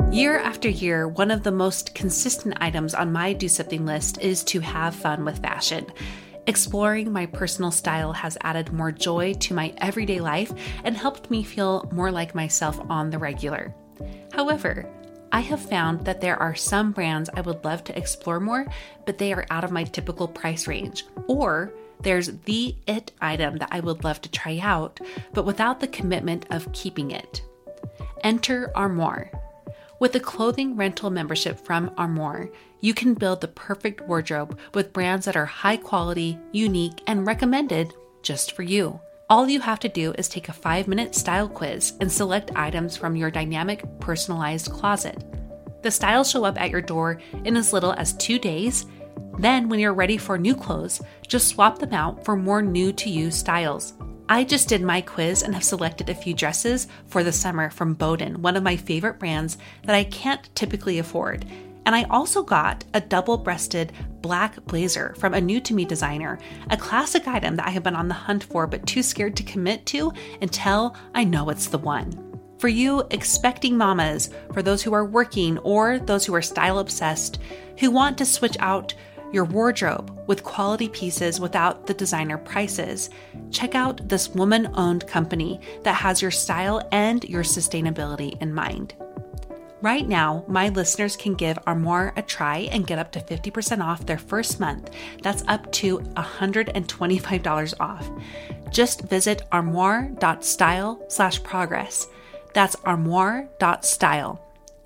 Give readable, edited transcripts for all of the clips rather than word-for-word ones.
Year after year, one of the most consistent items on my do something list is to have fun with fashion. Exploring my personal style has added more joy to my everyday life and helped me feel more like myself on the regular. However, I have found that there are some brands I would love to explore more, but they are out of my typical price range. Or there's the it item that I would love to try out, but without the commitment of keeping it. Enter Armoire. With a clothing rental membership from Armoire, you can build the perfect wardrobe with brands that are high quality, unique, and recommended just for you. All you have to do is take a 5-minute style quiz and select items from your dynamic, personalized closet. The styles show up at your door in as little as 2 days. Then, when you're ready for new clothes, just swap them out for more new-to-you styles. I just did my quiz and have selected a few dresses for the summer from Boden, one of my favorite brands that I can't typically afford. And I also got a double-breasted black blazer from a new-to-me designer, a classic item that I have been on the hunt for but too scared to commit to until I know it's the one. For you expecting mamas, for those who are working or those who are style-obsessed, who want to switch out your wardrobe with quality pieces without the designer prices, check out this woman-owned company that has your style and your sustainability in mind. Right now, my listeners can give Armoire a try and get up to 50% off their first month. That's up to $125 off. Just visit armoire.style/progress. That's armoire.style.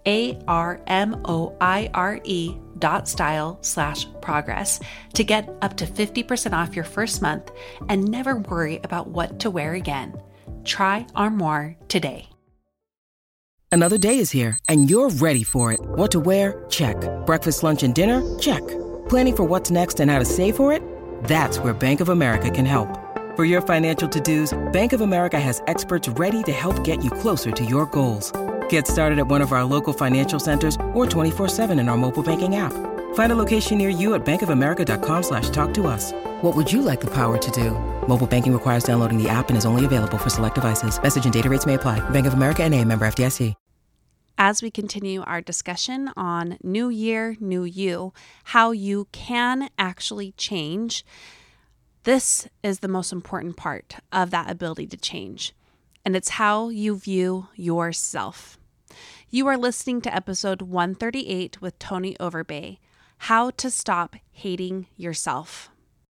ARMOIRE.style/progress to get up to 50% off your first month and never worry about what to wear again. Try Armoire today. Another day is here, and you're ready for it. What to wear? Check. Breakfast, lunch, and dinner? Check. Planning for what's next and how to save for it? That's where Bank of America can help. For your financial to-dos, Bank of America has experts ready to help get you closer to your goals. Get started at one of our local financial centers or 24/7 in our mobile banking app. Find a location near you at bankofamerica.com/talktous. What would you like the power to do? Mobile banking requires downloading the app and is only available for select devices. Message and data rates may apply. Bank of America N.A., member FDIC. As we continue our discussion on New Year, New You, how you can actually change, this is the most important part of that ability to change, and it's how you view yourself. You are listening to episode 138 with Tony Overbay, How to Stop Hating Yourself.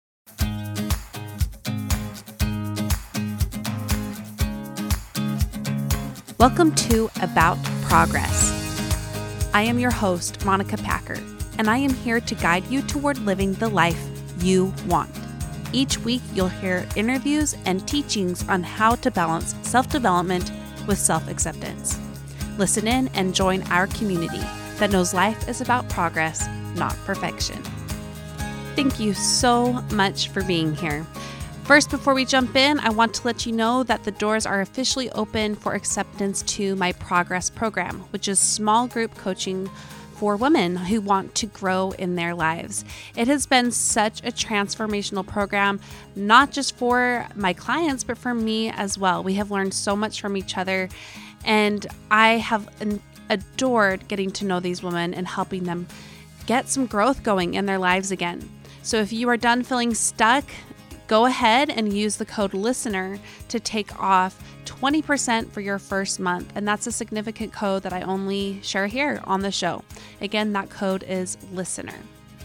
Welcome to About Progress. I am your host, Monica Packer, and I am here to guide you toward living the life you want. Each week, you'll hear interviews and teachings on how to balance self-development with self-acceptance. Listen in and join our community that knows life is about progress, not perfection. Thank you so much for being here. First, before we jump in, I want to let you know that the doors are officially open for acceptance to my Progress program, which is small group coaching for women who want to grow in their lives. It has been such a transformational program, not just for my clients, but for me as well. We have learned so much from each other, and I have adored getting to know these women and helping them get some growth going in their lives again. So if you are done feeling stuck, go ahead and use the code LISTENER to take off 20% for your first month. And that's a significant code that I only share here on the show. Again, that code is LISTENER.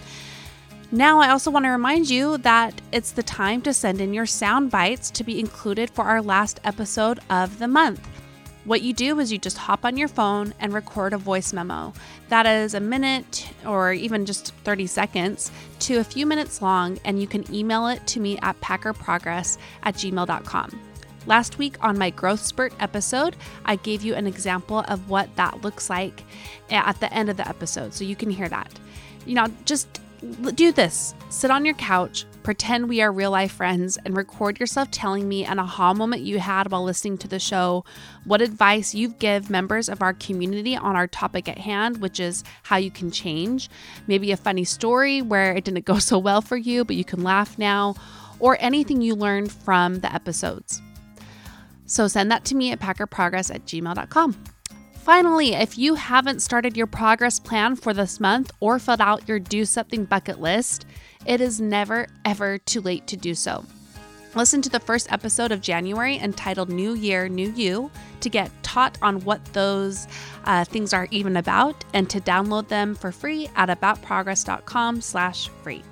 Now, I also want to remind you that it's the time to send in your sound bites to be included for our last episode of the month. What you do is you just hop on your phone and record a voice memo. That is a minute or even just 30 seconds to a few minutes long, and you can email it to me at packerprogress@gmail.com. Last week on my Growth Spurt episode, I gave you an example of what that looks like at the end of the episode, so you can hear that. Just do this. Sit on your couch, pretend we are real life friends, and record yourself telling me an aha moment you had while listening to the show, what advice you give members of our community on our topic at hand, which is how you can change, maybe a funny story where it didn't go so well for you, but you can laugh now, or anything you learned from the episodes. So send that to me at packerprogress@gmail.com. Finally, if you haven't started your progress plan for this month or filled out your Do Something bucket list, it is never, ever too late to do so. Listen to the first episode of January entitled New Year, New You to get taught on what those things are even about and to download them for free at aboutprogress.com/free.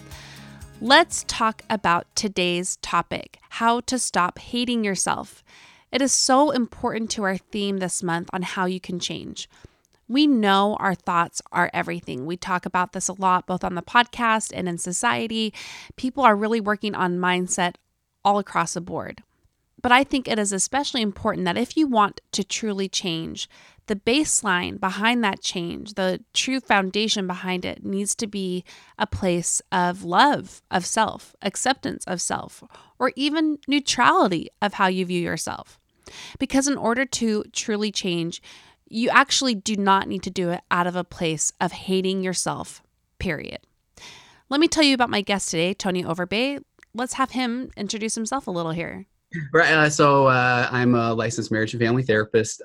Let's talk about today's topic, how to stop hating yourself. It is so important to our theme this month on how you can change. We know our thoughts are everything. We talk about this a lot, both on the podcast and in society. People are really working on mindset all across the board. But I think it is especially important that if you want to truly change, the baseline behind that change, the true foundation behind it needs to be a place of love of self, acceptance of self, or even neutrality of how you view yourself. Because in order to truly change, you actually do not need to do it out of a place of hating yourself, period. Let me tell you about my guest today, Tony Overbay. Let's have him introduce himself a little here. Right. So I'm a licensed marriage and family therapist.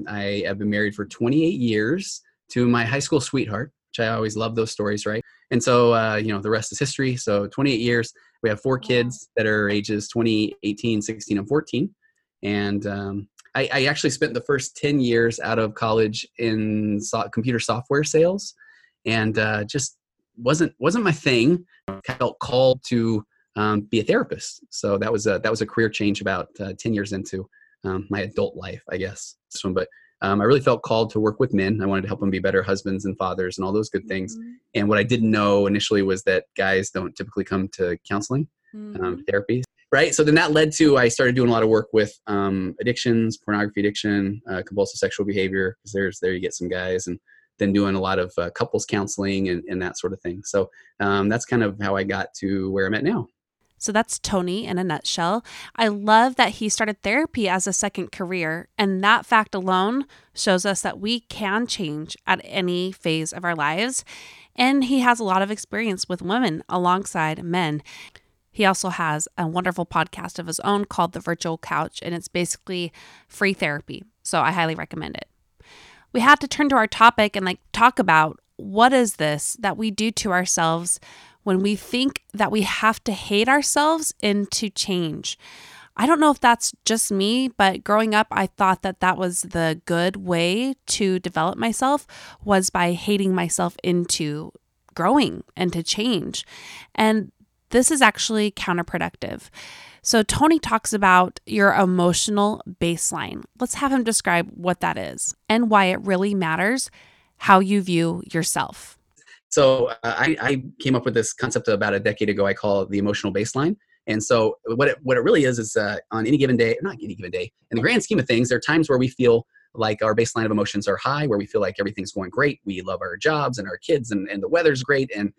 I have been married for 28 years to my high school sweetheart, which I always love those stories, right? And so, the rest is history. So 28 years, we have 4 kids that are ages 20, 18, 16, and 14. And I actually spent the first 10 years out of college in computer software sales, and just wasn't my thing. I felt called to be a therapist. So that was a career change about 10 years into my adult life, I guess. But I really felt called to work with men. I wanted to help them be better husbands and fathers and all those good things. And what I didn't know initially was that guys don't typically come to counseling, therapy. Right. So then that led to, I started doing a lot of work with addictions, pornography addiction, compulsive sexual behavior, because there you get some guys, and then doing a lot of couples counseling and that sort of thing. So that's kind of how I got to where I'm at now. So that's Tony in a nutshell. I love that he started therapy as a second career, and that fact alone shows us that we can change at any phase of our lives. And he has a lot of experience with women alongside men. He also has a wonderful podcast of his own called The Virtual Couch, and it's basically free therapy. So I highly recommend it. We had to turn to our topic and talk about what is this that we do to ourselves when we think that we have to hate ourselves into change. I don't know if that's just me, but growing up, I thought that was the good way to develop myself, was by hating myself into growing and to change. And this is actually counterproductive. So Tony talks about your emotional baseline. Let's have him describe what that is and why it really matters how you view yourself. So I came up with this concept about a decade ago. I call it the emotional baseline. And so what it really is on any given day, not any given day, in the grand scheme of things, there are times where we feel like our baseline of emotions are high, where we feel like everything's going great. We love our jobs and our kids, and the weather's great, and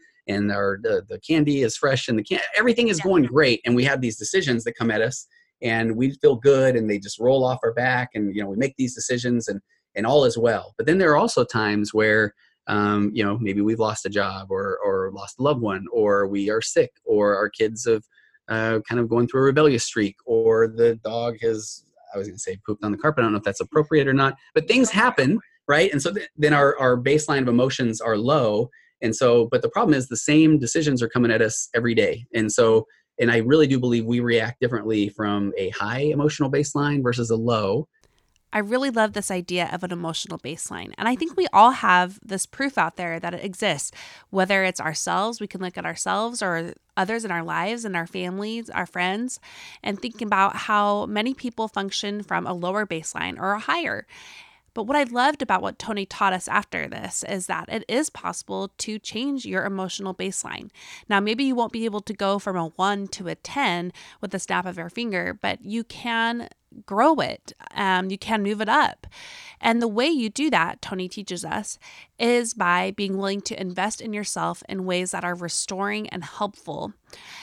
the candy is fresh, and everything is going great. And we have these decisions that come at us, and we feel good, and they just roll off our back, and we make these decisions, and all is well. But then there are also times where maybe we've lost a job or lost a loved one, or we are sick, or our kids have kind of going through a rebellious streak, or the dog has, I was going to say, pooped on the carpet. I don't know if that's appropriate or not, but things happen, right? And so then our baseline of emotions are low. And so, but the problem is the same decisions are coming at us every day. And I really do believe we react differently from a high emotional baseline versus a low. I really love this idea of an emotional baseline. And I think we all have this proof out there that it exists, whether it's ourselves, we can look at ourselves, or others in our lives and our families, our friends, and think about how many people function from a lower baseline or a higher. But what I loved about what Tony taught us after this is that it is possible to change your emotional baseline. Now, maybe you won't be able to go from a 1 to a 10 with the snap of your finger, but you can grow it. You can move it up. And the way you do that, Tony teaches us, is by being willing to invest in yourself in ways that are restoring and helpful.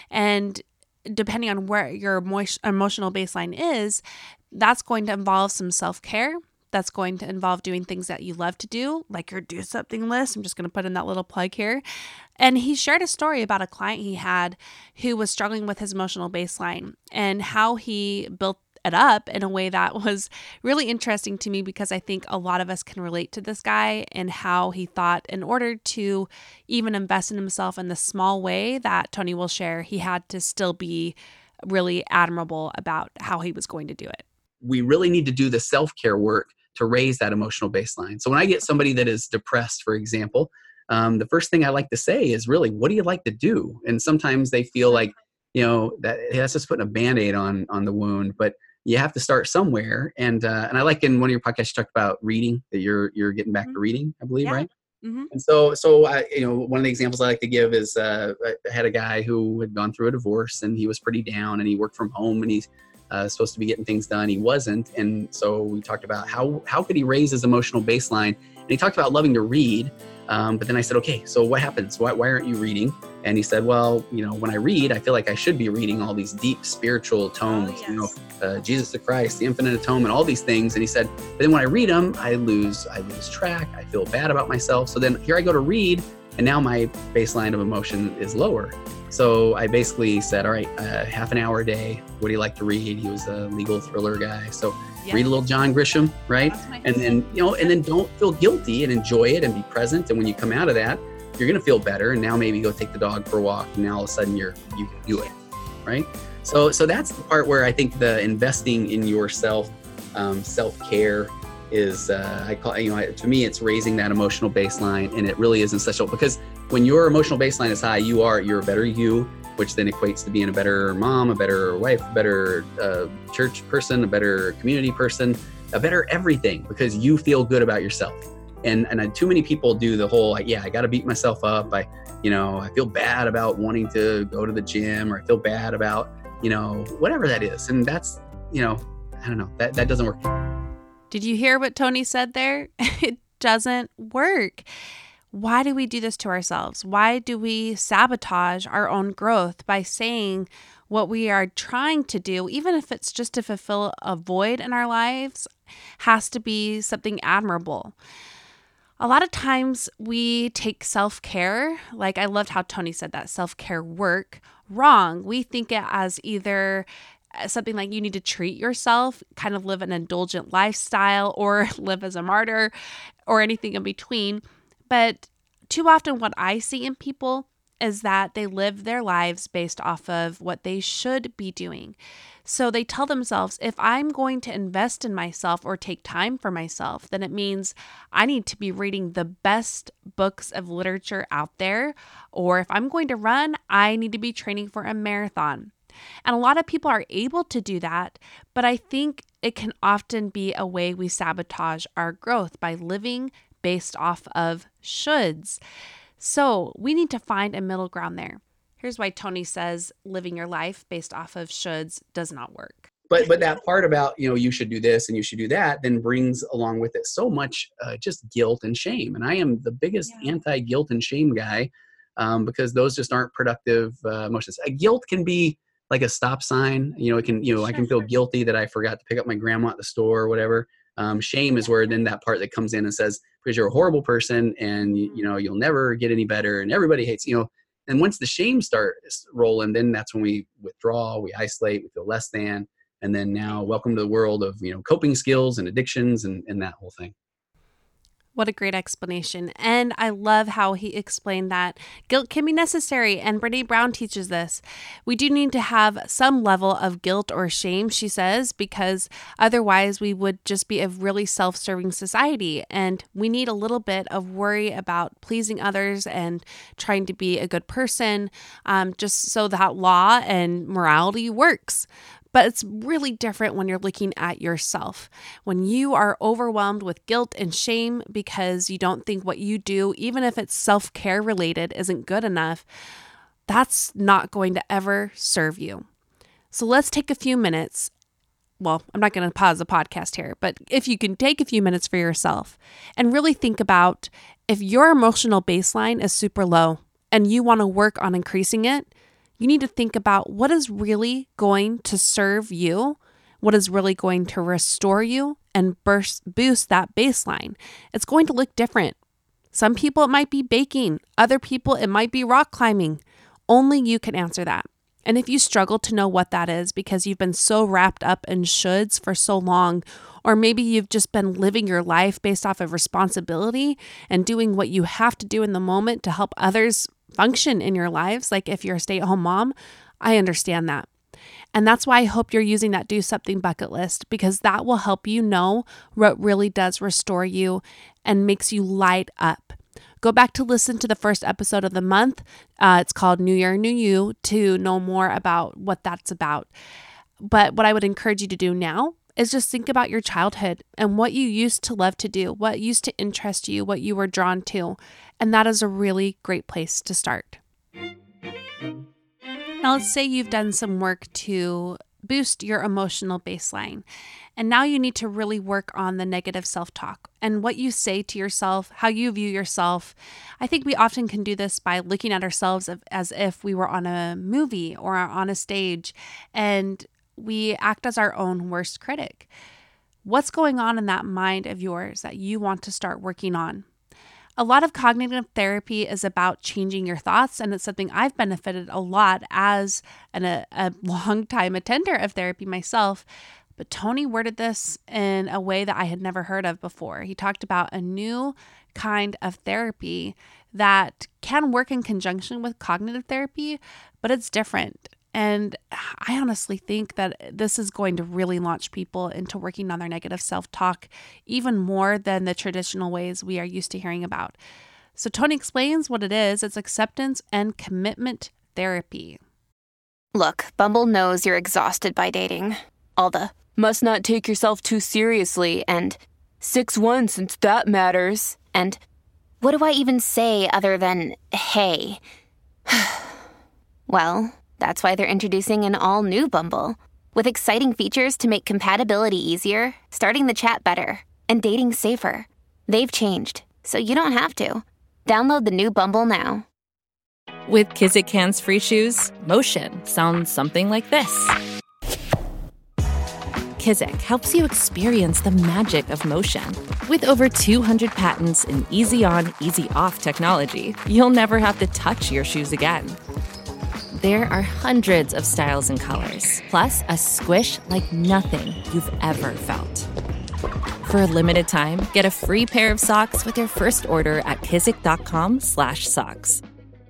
And depending on where your emotional baseline is, that's going to involve some self-care. That's going to involve doing things that you love to do, like your do something list. I'm just going to put in that little plug here. And he shared a story about a client he had who was struggling with his emotional baseline and how he built it up in a way that was really interesting to me, because I think a lot of us can relate to this guy and how he thought in order to even invest in himself in the small way that Tony will share, he had to still be really admirable about how he was going to do it. We really need to do the self-care work to raise that emotional baseline. So when I get somebody that is depressed, for example, the first thing I like to say is really, what do you like to do? And sometimes they feel like, that that's just putting a Band-Aid on the wound, but you have to start somewhere. And I like in one of your podcasts, you talked about reading, that you're getting back to reading, I believe, right? Mm-hmm. And so I, one of the examples I like to give is I had a guy who had gone through a divorce, and he was pretty down, and he worked from home, and he's supposed to be getting things done. He wasn't. And so we talked about how could he raise his emotional baseline. And he talked about loving to read. But then I said, okay, so what happens? Why aren't you reading? And he said, well, when I read, I feel like I should be reading all these deep spiritual tomes, Jesus the Christ, the Infinite Atonement, all these things. And he said, but then when I read them, I lose track. I feel bad about myself. So then here I go to read, and now my baseline of emotion is lower. So I basically said, all right, half an hour a day. What do you like to read? He was a legal thriller guy. So read a little John Grisham, right? And then, and then don't feel guilty, and enjoy it and be present. And when you come out of that, you're going to feel better. And now maybe go take the dog for a walk. And now all of a sudden you can do it, right? So that's the part where I think the investing in yourself, self-care is, I call, to me, it's raising that emotional baseline. And it really is essential, because when your emotional baseline is high, you're a better you, which then equates to being a better mom, a better wife, a better church person, a better community person, a better everything, because you feel good about yourself. And too many people do the whole, I got to beat myself up. I feel bad about wanting to go to the gym, or I feel bad about, whatever that is. And that's, I don't know, that doesn't work. Did you hear what Tony said there? It doesn't work. Why do we do this to ourselves? Why do we sabotage our own growth by saying what we are trying to do, even if it's just to fulfill a void in our lives, has to be something admirable? A lot of times we take self-care, like I loved how Tony said that, self-care work, wrong. We think it as either something like you need to treat yourself, kind of live an indulgent lifestyle, or live as a martyr, or anything in between. But too often what I see in people is that they live their lives based off of what they should be doing. So they tell themselves, if I'm going to invest in myself or take time for myself, then it means I need to be reading the best books of literature out there. Or if I'm going to run, I need to be training for a marathon. And a lot of people are able to do that, but I think it can often be a way we sabotage our growth by living based off of shoulds. So we need to find a middle ground there. Here's why Tony says living your life based off of shoulds does not work. But that part about, you should do this and you should do that, then brings along with it so much just guilt and shame. And I am the biggest anti-guilt and shame guy, because those just aren't productive emotions. Guilt can be like a stop sign. It can, I can feel guilty that I forgot to pick up my grandma at the store or whatever. Shame is where then that part that comes in and says, because you're a horrible person and you'll never get any better and everybody hates, and once the shame starts rolling, then that's when we withdraw, we isolate, we feel less than, and then now welcome to the world of, coping skills and addictions and that whole thing. What a great explanation. And I love how he explained that guilt can be necessary. And Brené Brown teaches this. We do need to have some level of guilt or shame, she says, because otherwise we would just be a really self-serving society. And we need a little bit of worry about pleasing others and trying to be a good person, just so that law and morality works. But it's really different when you're looking at yourself. When you are overwhelmed with guilt and shame because you don't think what you do, even if it's self-care related, isn't good enough, that's not going to ever serve you. So let's take a few minutes. Well, I'm not going to pause the podcast here, but if you can take a few minutes for yourself and really think about if your emotional baseline is super low and you want to work on increasing it, you need to think about what is really going to serve you, what is really going to restore you and boost that baseline. It's going to look different. Some people, it might be baking. Other people, it might be rock climbing. Only you can answer that. And if you struggle to know what that is because you've been so wrapped up in shoulds for so long, or maybe you've just been living your life based off of responsibility and doing what you have to do in the moment to help others function in your lives, like if you're a stay-at-home mom, I understand that. And that's why I hope you're using that Do Something bucket list, because that will help you know what really does restore you and makes you light up. Go back to listen to the first episode of the month. It's called New Year, New You, to know more about what that's about. But what I would encourage you to do now is just think about your childhood and what you used to love to do, what used to interest you, what you were drawn to. And that is a really great place to start. Now, let's say you've done some work to boost your emotional baseline. And now you need to really work on the negative self-talk and what you say to yourself, how you view yourself. I think we often can do this by looking at ourselves as if we were on a movie or on a stage, and we act as our own worst critic. What's going on in that mind of yours that you want to start working on? A lot of cognitive therapy is about changing your thoughts, and it's something I've benefited a lot as a long-time attender of therapy myself. But Tony worded this in a way that I had never heard of before. He talked about a new kind of therapy that can work in conjunction with cognitive therapy, but it's different. And I honestly think that this is going to really launch people into working on their negative self-talk even more than the traditional ways we are used to hearing about. So Tony explains what it is. It's acceptance and commitment therapy. Look, Bumble knows you're exhausted by dating. All the must not take yourself too seriously and 6'1" since that matters. And what do I even say other than, hey? Well, that's why they're introducing an all-new Bumble, with exciting features to make compatibility easier, starting the chat better, and dating safer. They've changed, so you don't have to. Download the new Bumble now. With Kizik hands-free shoes, motion sounds something like this. Kizik helps you experience the magic of motion. With over 200 patents and easy-on, easy-off technology, you'll never have to touch your shoes again. There are hundreds of styles and colors, plus a squish like nothing you've ever felt. For a limited time, get a free pair of socks with your first order at kizik.com/socks.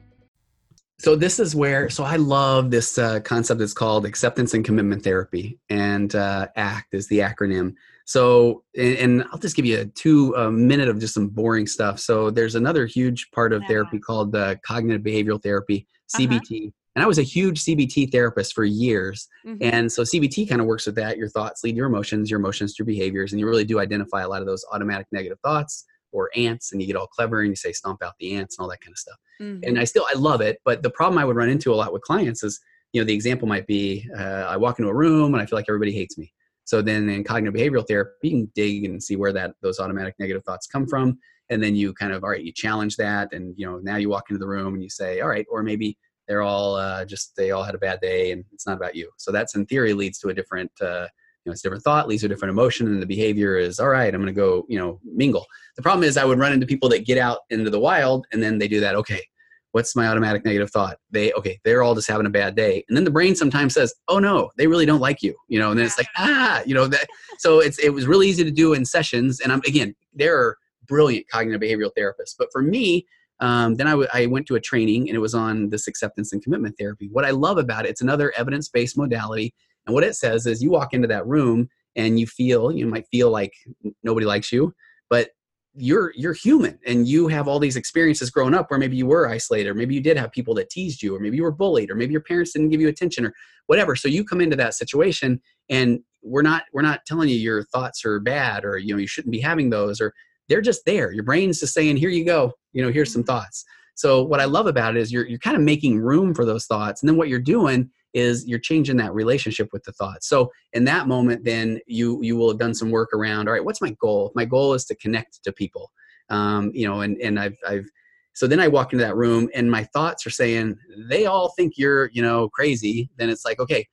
So this is where, so I love this concept. It's called acceptance and commitment therapy, and ACT is the acronym. So, and I'll just give you a minute of just some boring stuff. So there's another huge part of therapy called cognitive behavioral therapy, CBT. And I was a huge CBT therapist for years. Mm-hmm. And so CBT kind of works with that. Your thoughts lead your emotions to your behaviors. And you really do identify a lot of those automatic negative thoughts or ants, and you get all clever and you say, stomp out the ants and all that kind of stuff. Mm-hmm. And I love it. But the problem I would run into a lot with clients is, the example might be, I walk into a room and I feel like everybody hates me. So then in cognitive behavioral therapy, you can dig and see where those automatic negative thoughts come from. And then you kind of, all right, you challenge that. And, now you walk into the room and you say, all right, or maybe they're all they all had a bad day and it's not about you. So that's in theory leads to a different, it's a different thought, leads to a different emotion. And the behavior is, all right, I'm going to go, mingle. The problem is I would run into people that get out into the wild and then they do that. Okay, what's my automatic negative thought? They're all just having a bad day. And then the brain sometimes says, oh no, they really don't like you, and then it's like, so it was really easy to do in sessions. And there are brilliant cognitive behavioral therapists. But for me, then I went to a training and it was on this acceptance and commitment therapy. What I love about it, it's another evidence-based modality. And what it says is you walk into that room and you might feel like nobody likes you, but you're human and you have all these experiences growing up where maybe you were isolated, or maybe you did have people that teased you, or maybe you were bullied, or maybe your parents didn't give you attention or whatever. So you come into that situation and we're not telling you your thoughts are bad or, you shouldn't be having those, or they're just there. Your brain's just saying, here you go, here's some thoughts. So what I love about it is you're kind of making room for those thoughts. And then what you're doing is you're changing that relationship with the thoughts. So in that moment, then you will have done some work around, all right, what's my goal? My goal is to connect to people. And so then I walk into that room and my thoughts are saying, they all think you're, crazy. Then it's like, okay,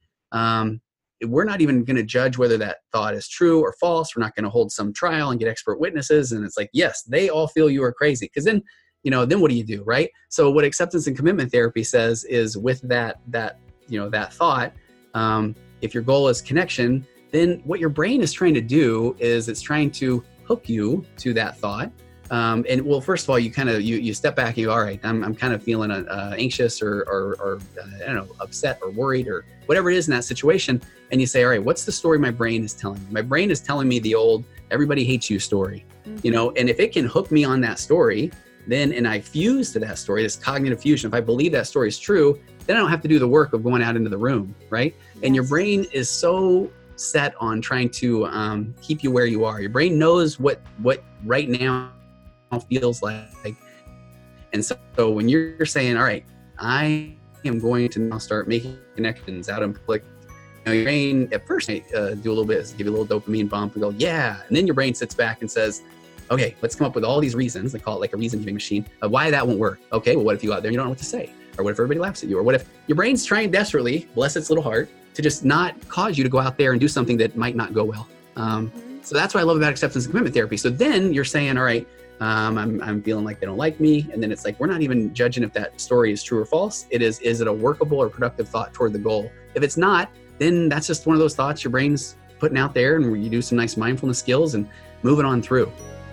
we're not even going to judge whether that thought is true or false. We're not going to hold some trial and get expert witnesses. And it's like, yes, they all feel you are crazy. Because then, then what do you do, right? So what acceptance and commitment therapy says is with that that thought, if your goal is connection, then what your brain is trying to do is it's trying to hook you to that thought. And well, first of all, you kind of you step back and you go, all right, I'm kind of feeling anxious or I don't know, upset or worried or whatever it is in that situation. And you say, all right, what's the story my brain is telling me? My brain is telling me the old everybody hates you story, and if it can hook me on that story, then, and I fuse to that story, this cognitive fusion, if I believe that story is true, then I don't have to do the work of going out into the room, right? Yes. And your brain is so set on trying to keep you where you are. Your brain knows what right now feels like. And so when you're saying, all right, I am going to now start making connections out in public, your brain at first might do a little bit, give you a little dopamine bump and go, yeah. And then your brain sits back and says, okay, let's come up with all these reasons. They call it like a reason-giving machine of why that won't work. Okay, well, what if you go out there and you don't know what to say? Or what if everybody laughs at you? Or what if your brain's trying desperately, bless its little heart, to just not cause you to go out there and do something that might not go well. So that's what I love about acceptance and commitment therapy. So then you're saying, all right, I'm feeling like they don't like me. And then it's like, we're not even judging if that story is true or false. Is it a workable or productive thought toward the goal? If it's not, then that's just one of those thoughts your brain's putting out there, and you do some nice mindfulness skills and moving on through.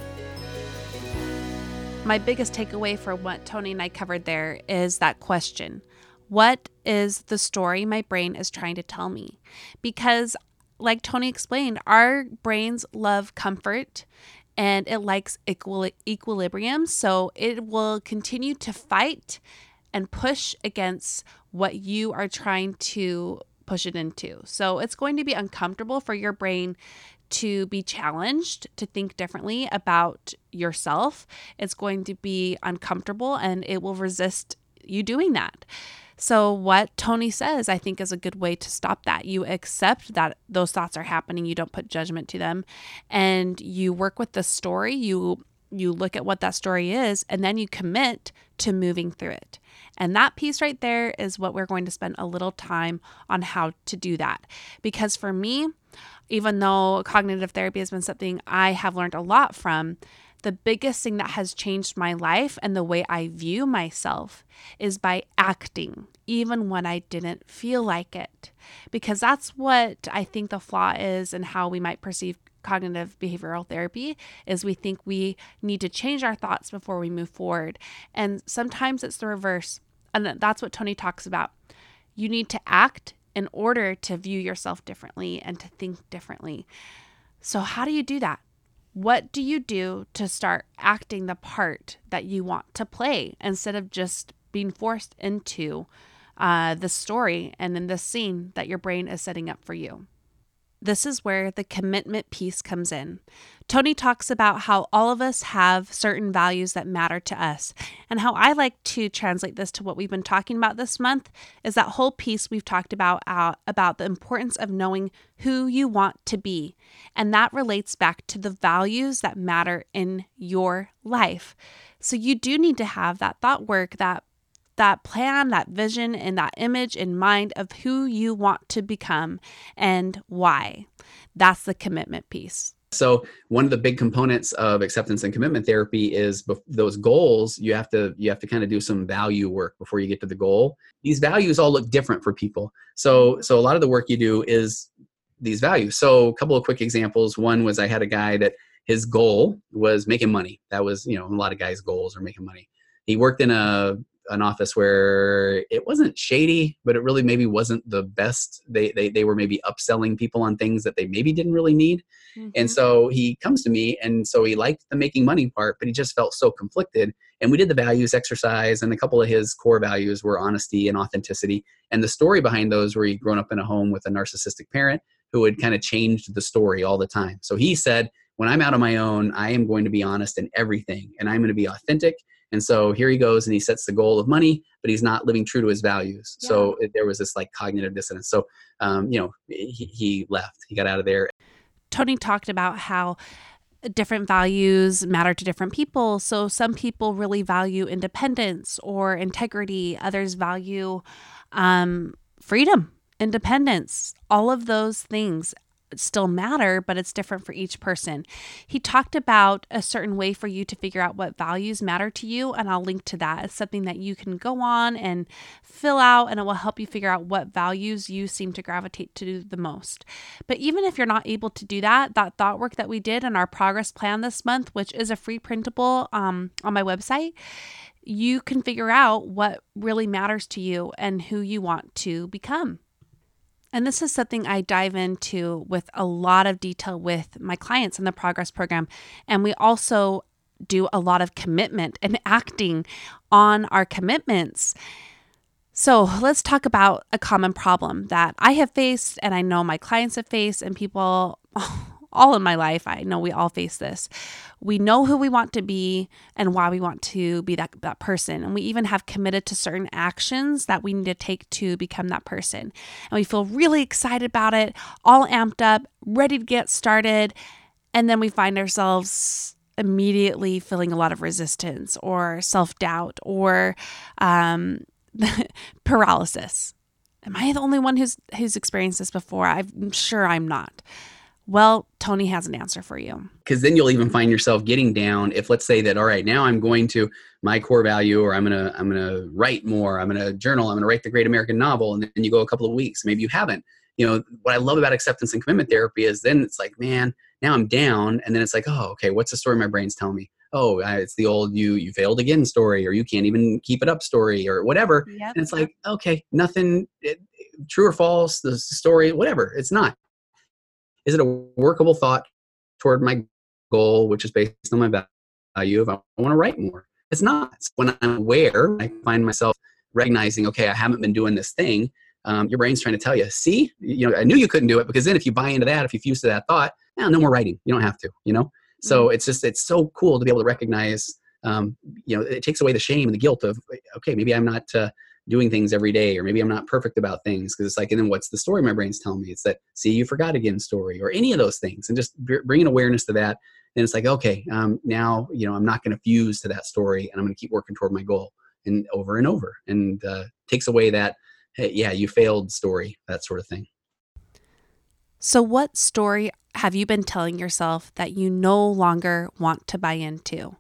My biggest takeaway for what Tony and I covered there is that question. What is the story my brain is trying to tell me? Because like Tony explained, our brains love comfort and it likes equilibrium. So it will continue to fight and push against what you are trying to push it into. So it's going to be uncomfortable for your brain to be challenged, to think differently about yourself. It's going to be uncomfortable and it will resist you doing that. So what Tony says, I think, is a good way to stop that. You accept that those thoughts are happening. You don't put judgment to them, and you work with the story. You look at what that story is, and then you commit to moving through it. And that piece right there is what we're going to spend a little time on how to do that. Because for me, even though cognitive therapy has been something I have learned a lot from, the biggest thing that has changed my life and the way I view myself is by acting, even when I didn't feel like it. Because that's what I think the flaw is in how we might perceive cognitive behavioral therapy, is we think we need to change our thoughts before we move forward. And sometimes it's the reverse. And that's what Tony talks about. You need to act in order to view yourself differently and to think differently. So how do you do that? What do you do to start acting the part that you want to play instead of just being forced into the story and in the scene that your brain is setting up for you? This is where the commitment piece comes in. Tony talks about how all of us have certain values that matter to us. And how I like to translate this to what we've been talking about this month is that whole piece we've talked about the importance of knowing who you want to be. And that relates back to the values that matter in your life. So you do need to have that thought work, that plan, that vision, and that image in mind of who you want to become and why. That's the commitment piece. So one of the big components of acceptance and commitment therapy is those goals. You have to kind of do some value work before you get to the goal. These values all look different for people. So a lot of the work you do is these values. So a couple of quick examples. One was I had a guy that his goal was making money. That was, a lot of guys' goals are making money. He worked in an office where it wasn't shady, but it really maybe wasn't the best. They were maybe upselling people on things that they maybe didn't really need. Mm-hmm. And so he comes to me, and so he liked the making money part, but he just felt so conflicted. And we did the values exercise, and a couple of his core values were honesty and authenticity. And the story behind those were he'd grown up in a home with a narcissistic parent who had kind of changed the story all the time. So he said, when I'm out on my own, I am going to be honest in everything, and I'm going to be authentic. And so here he goes, and he sets the goal of money, but he's not living true to his values. Yeah. So there was this like cognitive dissonance. So, he left, he got out of there. Tony talked about how different values matter to different people. So some people really value independence or integrity. Others value freedom, independence, all of those things. still matter, but it's different for each person. He talked about a certain way for you to figure out what values matter to you, and I'll link to that. It's something that you can go on and fill out, and it will help you figure out what values you seem to gravitate to the most. But even if you're not able to do that thought work that we did in our progress plan this month, which is a free printable on my website, you can figure out what really matters to you and who you want to become. And this is something I dive into with a lot of detail with my clients in the Progress program. And we also do a lot of commitment and acting on our commitments. So let's talk about a common problem that I have faced, and I know my clients have faced, and people all in my life, I know we all face this. We know who we want to be and why we want to be that person. And we even have committed to certain actions that we need to take to become that person. And we feel really excited about it, all amped up, ready to get started. And then we find ourselves immediately feeling a lot of resistance or self-doubt or paralysis. Am I the only one who's experienced this before? I'm sure I'm not. Well, Tony has an answer for you. Because then you'll even find yourself getting down if, let's say that, all right, now I'm going to my core value, or I'm gonna write more, I'm gonna journal, I'm gonna write the great American novel, and then you go a couple of weeks, maybe you haven't. What I love about acceptance and commitment therapy is then it's like, man, now I'm down, and then it's like, oh, okay, what's the story my brain's telling me? Oh, it's the old you failed again story, or you can't even keep it up story, or whatever. Yep. And it's like, okay, nothing, true or false, the story, whatever, it's not. Is it a workable thought toward my goal, which is based on my value of I want to write more? It's not. It's when I'm aware, I find myself recognizing, okay, I haven't been doing this thing. Your brain's trying to tell you, see, I knew you couldn't do it, because then if you buy into that, if you fuse to that thought, no more writing. You don't have to, So it's so cool to be able to recognize, it takes away the shame and the guilt of, okay, maybe I'm not doing things every day, or maybe I'm not perfect about things, because it's like, and then what's the story my brain's telling me? It's that, see, you forgot again story, or any of those things, and just bringing awareness to that. And it's like, okay, now, I'm not going to fuse to that story, and I'm going to keep working toward my goal, and over, and takes away that, hey, yeah, you failed story, that sort of thing. So what story have you been telling yourself that you no longer want to buy into?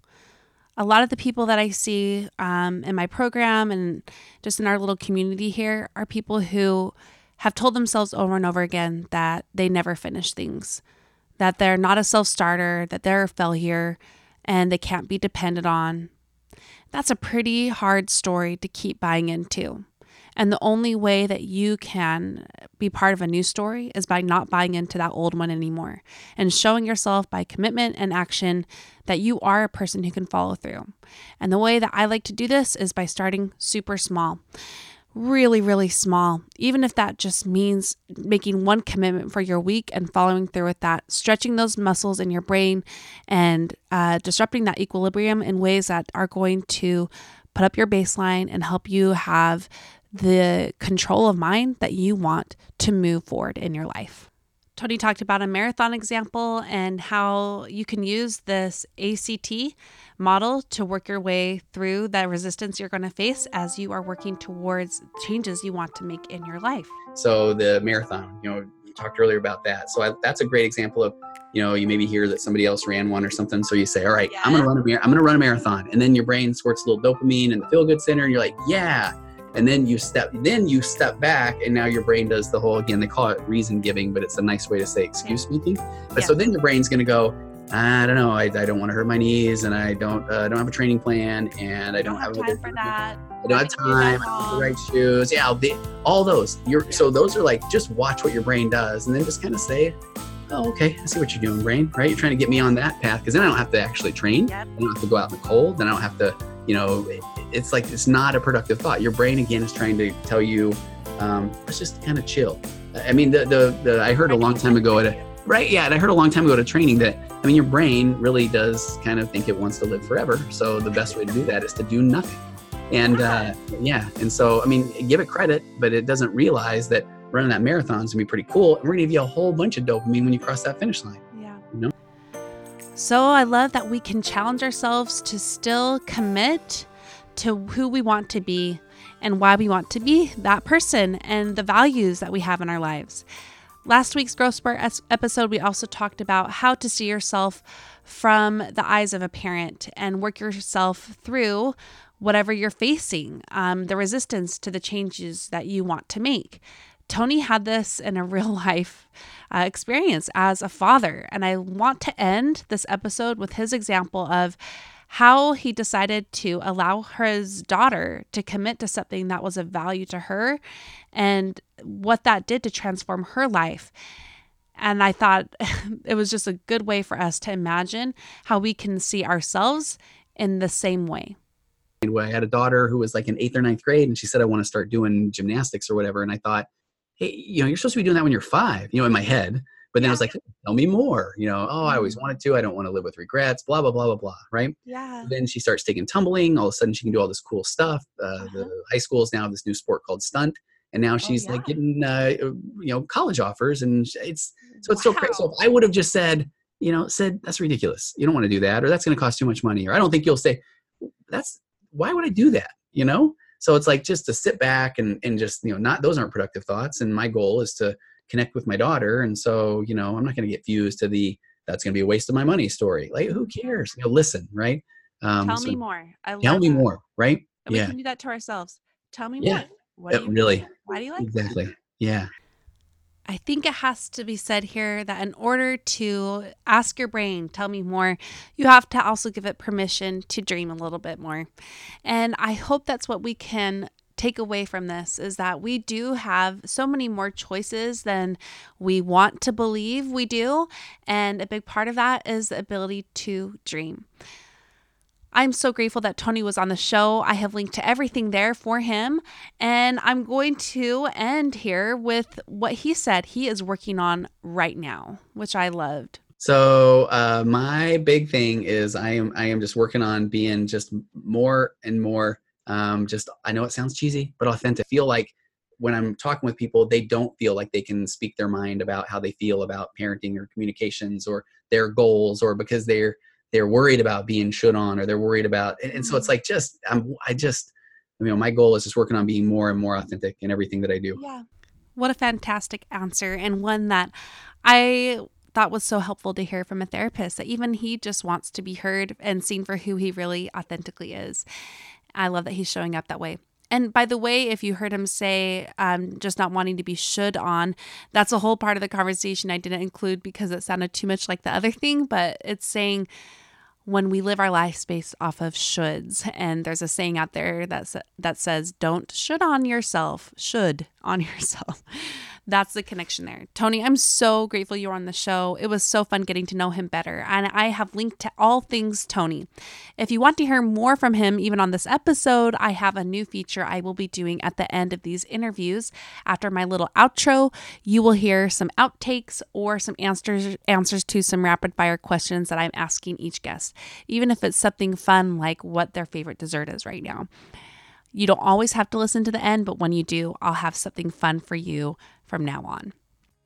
A lot of the people that I see in my program and just in our little community here are people who have told themselves over and over again that they never finish things, that they're not a self-starter, that they're a failure, and they can't be depended on. That's a pretty hard story to keep buying into. And the only way that you can be part of a new story is by not buying into that old one anymore, and showing yourself by commitment and action that you are a person who can follow through. And the way that I like to do this is by starting super small, really, really small. Even if that just means making one commitment for your week and following through with that, stretching those muscles in your brain and disrupting that equilibrium in ways that are going to put up your baseline and help you have the control of mind that you want to move forward in your life. Tony talked about a marathon example and how you can use this ACT model to work your way through the resistance you're going to face as you are working towards changes you want to make in your life. So the marathon, you talked earlier about that. So that's a great example of, you maybe hear that somebody else ran one or something. So you say, all right, yeah, I'm going to run a marathon. And then your brain squirts a little dopamine in the feel good center. And you're like, yeah. And then you step back, and now your brain does the whole, again, they call it reason giving, but it's a nice way to say excuse making. But so then your brain's going to go, I don't know, I don't want to hurt my knees, and I don't have a training plan, and I don't have time for that. I don't have time. I don't have the right shoes. Yeah, all those. So those are like, just watch what your brain does, and then just kind of say, oh, okay, I see what you're doing, brain, right? You're trying to get me on that path, because then I don't have to actually train. Yep. I don't have to go out in the cold. Then I don't have to, it's like, it's not a productive thought. Your brain, again, is trying to tell you, let's just kind of chill. I mean, I heard a long time ago and I heard a long time ago at a training that, your brain really does kind of think it wants to live forever. So the best way to do that is to do nothing. And and so, give it credit, but it doesn't realize that running that marathon is gonna be pretty cool. And we're gonna give you a whole bunch of dopamine when you cross that finish line. Yeah. So I love that we can challenge ourselves to still commit to who we want to be and why we want to be that person and the values that we have in our lives. Last week's Growth Spurt episode, we also talked about how to see yourself from the eyes of a parent and work yourself through whatever you're facing, the resistance to the changes that you want to make. Tony had this in a real life experience as a father, and I want to end this episode with his example of how he decided to allow his daughter to commit to something that was of value to her and what that did to transform her life. And I thought it was just a good way for us to imagine how we can see ourselves in the same way. I had a daughter who was like in 8th or 9th grade, and she said, I want to start doing gymnastics or whatever. And I thought, hey, you're supposed to be doing that when you're 5, in my head. But then I was like, tell me more, oh, I always wanted to, I don't want to live with regrets, blah, blah, blah, blah, blah. Right. Yeah. Then she starts taking tumbling. All of a sudden she can do all this cool stuff. The high schools now have this new sport called stunt. And now she's like getting, college offers, and it's so crazy. So if I would have just said, that's ridiculous. You don't want to do that, or that's going to cost too much money, or I don't think you'll stay. Why would I do that? So it's like just to sit back and just, those aren't productive thoughts. And my goal is to connect with my daughter. And so, I'm not going to get fused to that's going to be a waste of my money story. Like, who cares? Listen, right? Tell me more. Tell me more, right? And we can do that to ourselves. Tell me more. Why do you like exactly that? Yeah. I think it has to be said here that in order to ask your brain, tell me more, you have to also give it permission to dream a little bit more. And I hope that's what we can take away from this, is that we do have so many more choices than we want to believe we do. And a big part of that is the ability to dream. I'm so grateful that Tony was on the show. I have linked to everything there for him. And I'm going to end here with what he said he is working on right now, which I loved. So my big thing is I am just working on being just more and more, I know it sounds cheesy, but authentic. I feel like when I'm talking with people, they don't feel like they can speak their mind about how they feel about parenting or communications or their goals, or because they're worried about being shit on, or they're worried about, and so it's like, my goal is just working on being more and more authentic in everything that I do. Yeah. What a fantastic answer. And one that I thought was so helpful to hear from a therapist, that even he just wants to be heard and seen for who he really authentically is. I love that he's showing up that way. And by the way, if you heard him say, just not wanting to be should on, that's a whole part of the conversation I didn't include because it sounded too much like the other thing, but it's saying when we live our life based off of shoulds, and there's a saying out there that says, don't should on yourself. That's the connection there. Tony, I'm so grateful you were on the show. It was so fun getting to know him better. And I have linked to all things Tony. If you want to hear more from him, even on this episode, I have a new feature I will be doing at the end of these interviews. After my little outro, you will hear some outtakes or some answers to some rapid fire questions that I'm asking each guest, even if it's something fun like what their favorite dessert is right now. You don't always have to listen to the end, but when you do, I'll have something fun for you from now on.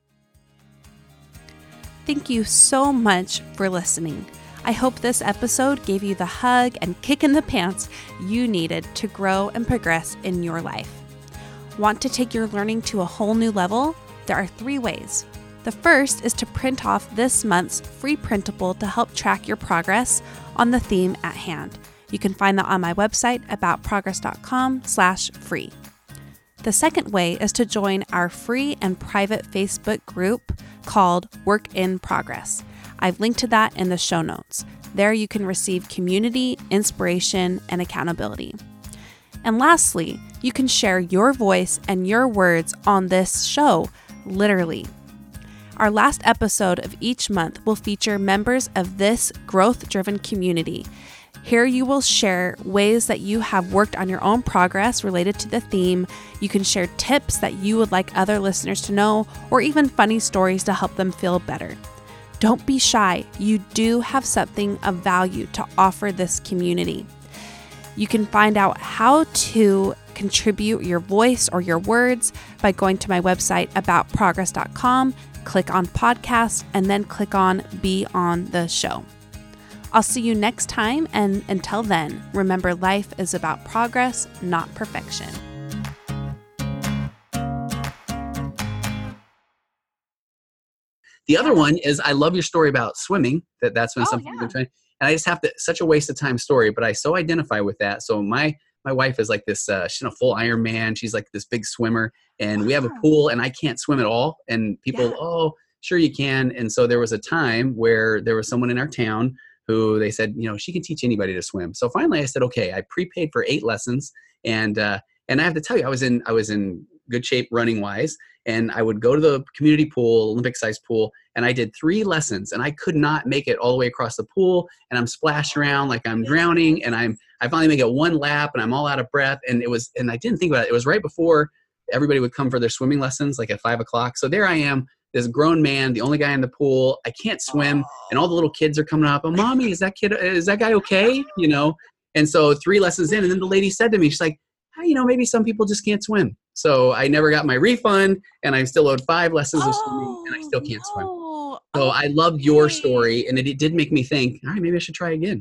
Thank you so much for listening. I hope this episode gave you the hug and kick in the pants you needed to grow and progress in your life. Want to take your learning to a whole new level? There are 3 ways. The first is to print off this month's free printable to help track your progress on the theme at hand. You can find that on my website, aboutprogress.com/free. The second way is to join our free and private Facebook group called Work in Progress. I've linked to that in the show notes. There you can receive community, inspiration, and accountability. And lastly, you can share your voice and your words on this show, literally. Our last episode of each month will feature members of this growth-driven community. Here you will share ways that you have worked on your own progress related to the theme. You can share tips that you would like other listeners to know, or even funny stories to help them feel better. Don't be shy. You do have something of value to offer this community. You can find out how to contribute your voice or your words by going to my website, aboutprogress.com, click on podcast, and then click on Be on the Show. I'll see you next time, and until then, remember life is about progress, not perfection. The other one is, I love your story about swimming. That's when something you've been trying. And I just have to, such a waste of time story, but I so identify with that. So my wife is like this, she's a full Ironman. She's like this big swimmer, and we have a pool, and I can't swim at all. And people, oh, sure you can. And so there was a time where there was someone in our town who they said, she can teach anybody to swim. So finally I said, okay, I prepaid for 8 lessons. And I have to tell you, I was in good shape running wise. And I would go to the community pool, Olympic sized pool, and I did 3 lessons, and I could not make it all the way across the pool. And I'm splashed around like I'm drowning. And I finally make it 1 lap, and I'm all out of breath. And I didn't think about it. It was right before everybody would come for their swimming lessons, like at 5 o'clock. So there I am, this grown man, the only guy in the pool. I can't swim, and all the little kids are coming up. Oh, mommy, is that guy okay? And so 3 lessons in, and then the lady said to me, she's like, maybe some people just can't swim. So I never got my refund, and I still owed 5 lessons of swimming, and I still can't swim. So I loved your story, and it did make me think, all right, maybe I should try again.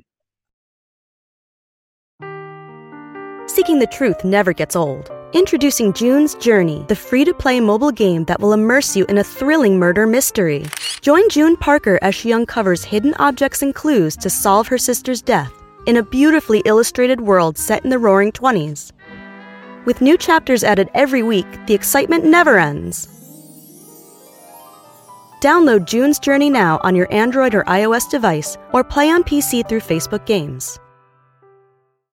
Seeking the truth never gets old. Introducing June's Journey, the free-to-play mobile game that will immerse you in a thrilling murder mystery. Join June Parker as she uncovers hidden objects and clues to solve her sister's death in a beautifully illustrated world set in the Roaring '20s. With new chapters added every week, the excitement never ends. Download June's Journey now on your Android or iOS device, or play on PC through Facebook Games.